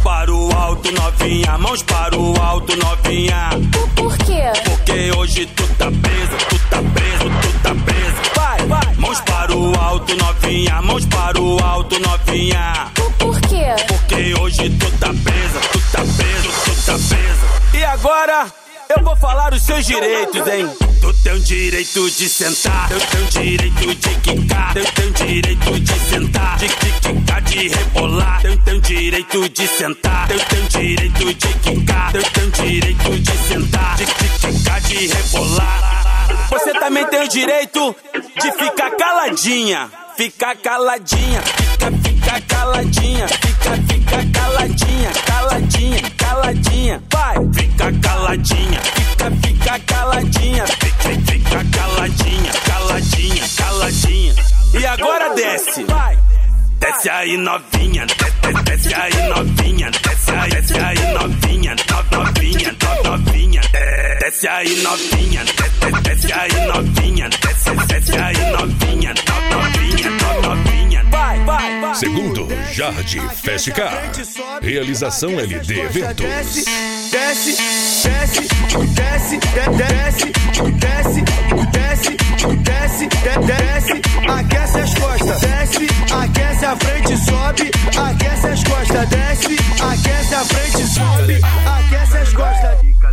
para o alto, novinha, mãos para o alto, novinha. Por quê? Porque hoje tu tá preso, tu tá preso, tu tá preso. Vai, vai. Mãos para o alto, novinha, mãos para o alto, novinha. Por quê? Porque hoje tu tá preso, tu tá preso, tu tá preso. E agora eu vou falar os seus direitos, hein? Tu tem o direito de sentar, eu tenho o direito de quicar, eu tenho o direito de sentar, de quicar, de rebolar, eu tenho o direito de sentar, eu tenho o direito de quicar, eu tenho o direito de sentar, de quicar, de rebolar. Você também tem o direito de ficar caladinha, ficar caladinha, fica caladinha, fica caladinha, caladinha, caladinha, vai, fica caladinha, fica caladinha, fica caladinha, caladinha, caladinha. E agora desce, vai. Desce aí novinha, desce aí novinha, desce aí novinha, novinha, novinha. Desce aí novinha, desce aí novinha, desce aí novinha, novinha, novinha. Vai, vai, vai. Segundo Jardim Festcar. Realização LD Eventos. Desce, desce, desce, desce, desce, desce, desce, desce, desce, aquece as costas, desce, aquece a frente, sobe, aquece as costas, desce, aquece a frente, sobe, aquece as costas. Fica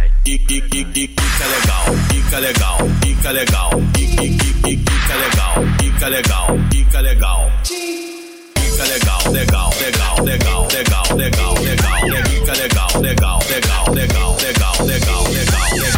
legal, fica legal, fica legal, fica legal, fica legal, fica legal. Fica legal, legal, legal, legal, legal, legal, legal, fica legal, legal, legal, legal, legal, legal, legal, legal.